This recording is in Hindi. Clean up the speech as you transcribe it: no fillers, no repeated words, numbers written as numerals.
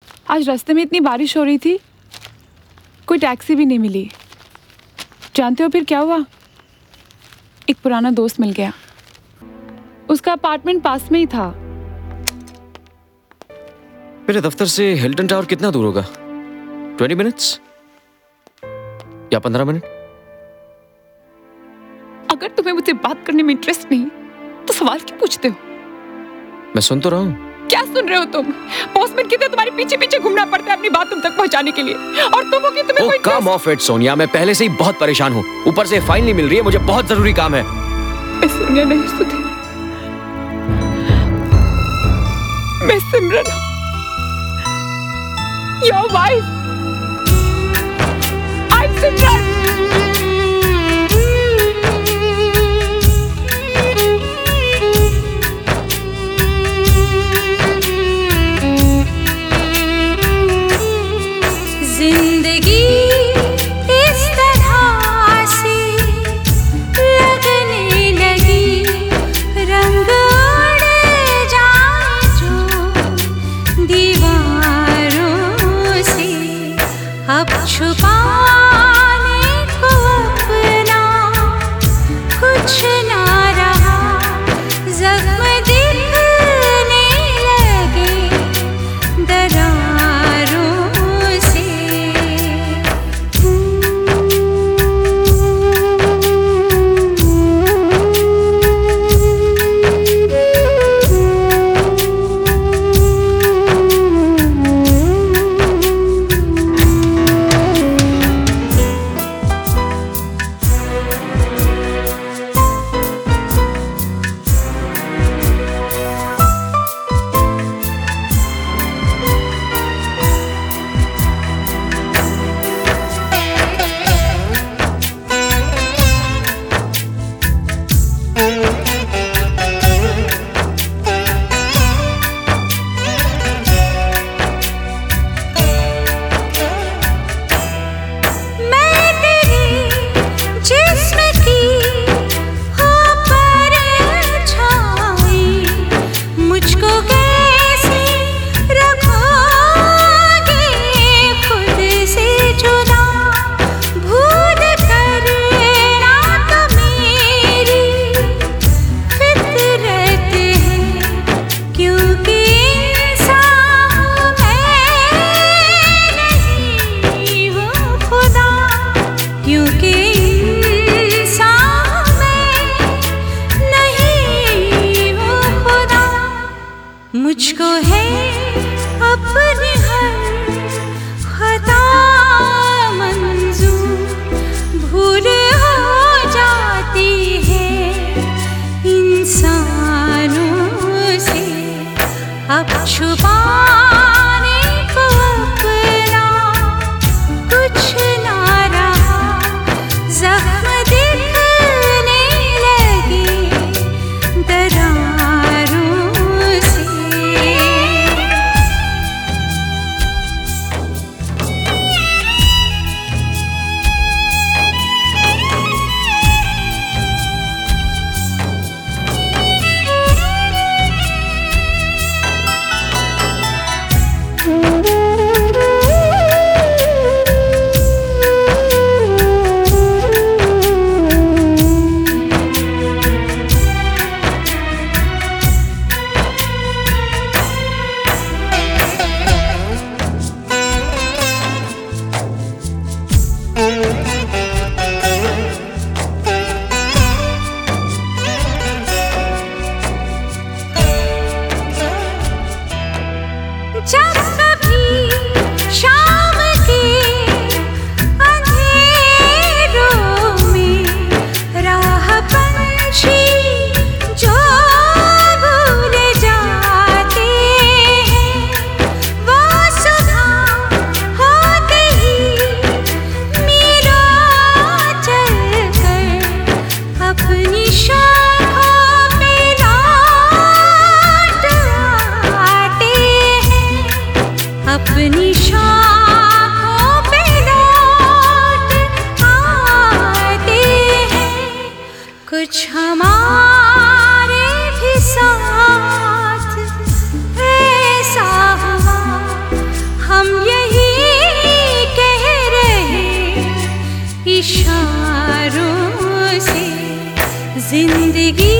आज रास्ते में इतनी बारिश हो रही थी, कोई टैक्सी भी नहीं मिली। जानते हो फिर क्या हुआ? एक पुराना दोस्त मिल गया। उसका अपार्टमेंट पास में ही था। मेरे दफ्तर से हिल्टन टावर कितना दूर होगा? 20 मिनट्स या 15 मिनट? अगर तुम्हें मुझसे बात करने में इंटरेस्ट नहीं तो सवाल क्यों पूछते हो? मैं सुन तो रहा हूँ। क्या सुन रहे हो तुम? पोस्टमैन की तरह तुम्हारे पीछे पीछे घूमना पड़ता है अपनी बात तुम तक पहुंचाने के लिए, और तुम हो कि तुम्हें कोई कम ऑफ इट सोनिया, मैं पहले से ही बहुत परेशान हूँ। ऊपर से फाइन नहीं मिल रही है, मुझे बहुत जरूरी काम है। मैं सोनिया नहीं सुधी, मैं सिमरन हूँ, your wife. I am Simran. मुझको है अपनी हर खता मंजूर, भूल हो जाती है इंसानों से। अब छुपाने को अपना कुछ ना रहा, जख्म दिखने लगे दरारों से। जब कभी शाम के अंधेरों में राह पंछी जो भूल जाते हैं, वो सुबह होते ही मीलों चलकर अपनी शाखों पे लौट आते हैं, अपनी शाखों पे लौट आते हैं। कुछ हमारे भी साथ ऐसा हुआ, जिंदगी